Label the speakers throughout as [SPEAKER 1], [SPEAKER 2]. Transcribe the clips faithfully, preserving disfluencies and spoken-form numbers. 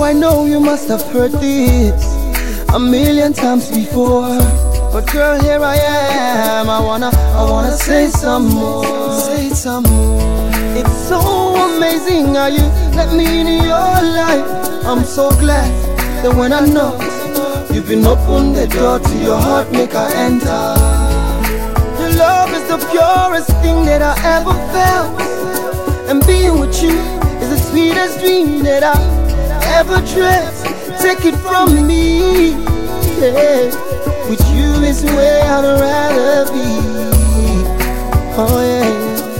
[SPEAKER 1] I know you must have heard this a million times before, but girl, here I am. I wanna, I wanna say some more, say some more. It's so amazing how you let me in your life. I'm so glad that when I knock, you've been open the door to your heart, make her enter. Your love is the purest thing that I ever felt, and being with you is the sweetest dream that I ever dreamt. Take it from me, yeah. With you is where I'd rather be. Oh yeah.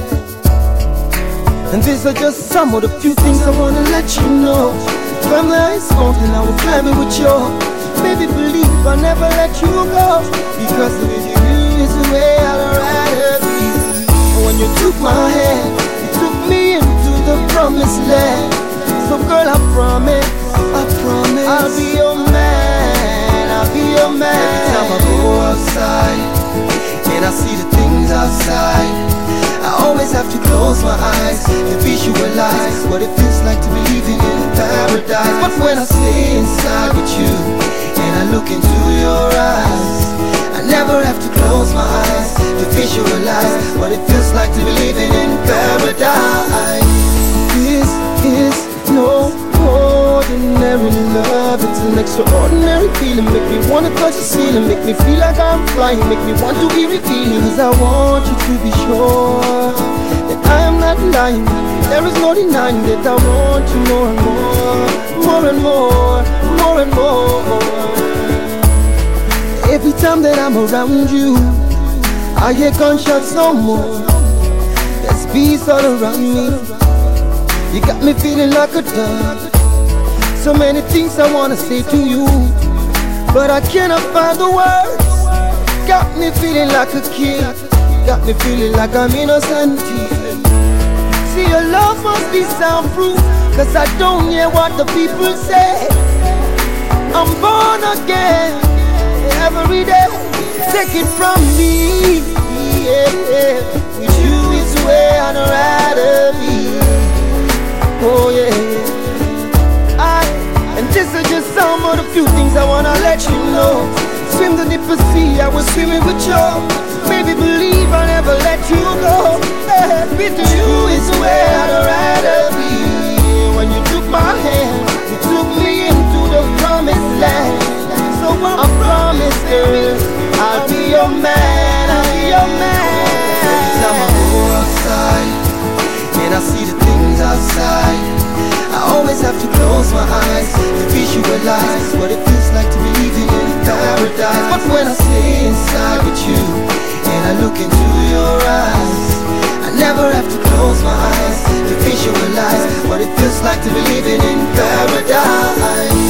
[SPEAKER 1] And these are just some of the few things I wanna let you know. From the ice mountain I will climb it with you. Baby, believe I'll never let you go, because with you is where I'd rather be. And when you took my hand, you took me into the promised land. So girl, I promise, I promise, I'll be your man, I'll be your man. Every time I go outside and I see the things outside, I always have to close my eyes to visualize what it feels like to be living in paradise. But when I stay inside with you and I look into your eyes, I never have to close my eyes to visualize what it feels like to be living in paradise. This is no ordinary love, it's an extraordinary feeling. Make me wanna touch the ceiling, make me feel like I'm flying, make me want to be revealing. Cause I want you to be sure that I am not lying. There is no denying that I want you more and more, more and more, more and more. Every time that I'm around you, I hear gunshots no more. There's peace all around me. You got me feeling like a dove. So many things I wanna say to you, but I cannot find the words. Got me feeling like a kid, got me feeling like I'm innocent. See, your love must be soundproof, cause I don't hear what the people say. I'm born again every day. Take it from me, yeah. With you is where I'd rather be. Oh yeah, I, and this is just some of the few things I wanna let you know. Swim the deeper sea, I was swimming with you. Baby, believe I'll never let you go. Yeah, with you is where I'd rather be. When you took my hand, you took me into the promised land. So I promise, girl, I'll be your man, I'll be your man. Every time I go outside and I see the things outside, I always have to close my eyes to visualize what it feels like to be living in paradise. But when I stay inside with you and I look into your eyes, I never have to close my eyes to visualize what it feels like to be living in paradise.